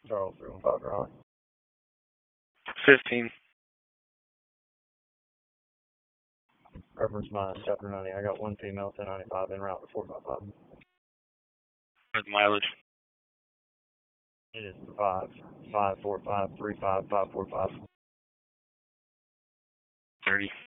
Charles 315 Raleigh. 15. Reference mine, chapter 90. I got one female 1095 en route to 455. What's the mileage? It is 545355545. 30.